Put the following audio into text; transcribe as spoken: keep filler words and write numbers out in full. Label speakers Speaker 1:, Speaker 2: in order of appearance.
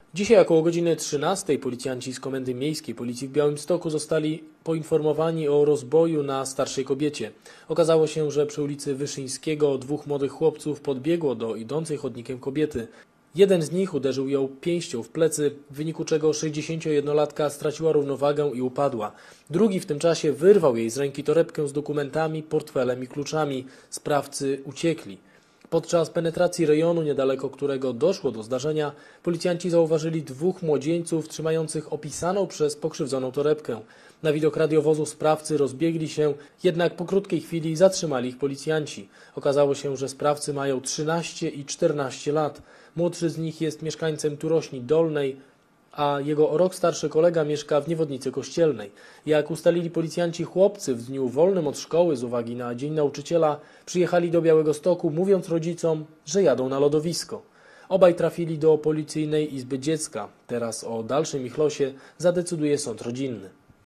Speaker 1: Dzisiaj około godziny trzynastej policjanci z Komendy Miejskiej Policji w Białymstoku zostali poinformowani o rozboju na starszej kobiecie. Okazało się, że przy ulicy Wyszyńskiego dwóch młodych chłopców podbiegło do idącej chodnikiem kobiety. Jeden z nich uderzył ją pięścią w plecy, w wyniku czego sześćdziesięciojednolatka straciła równowagę i upadła. Drugi w tym czasie wyrwał jej z ręki torebkę z dokumentami, portfelem i kluczami. Sprawcy uciekli. Podczas penetracji rejonu, niedaleko którego doszło do zdarzenia, policjanci zauważyli dwóch młodzieńców trzymających opisaną przez pokrzywdzoną torebkę. Na widok radiowozu sprawcy rozbiegli się, jednak po krótkiej chwili zatrzymali ich policjanci. Okazało się, że sprawcy mają trzynaście i czternaście lat. Młodszy z nich jest mieszkańcem Turośni Dolnej, a jego o rok starszy kolega mieszka w Niewodnicy Kościelnej. Jak ustalili policjanci, chłopcy w dniu wolnym od szkoły z uwagi na Dzień Nauczyciela przyjechali do Białegostoku, mówiąc rodzicom, że jadą na lodowisko. Obaj trafili do Policyjnej Izby Dziecka. Teraz o dalszym ich losie zadecyduje sąd rodzinny.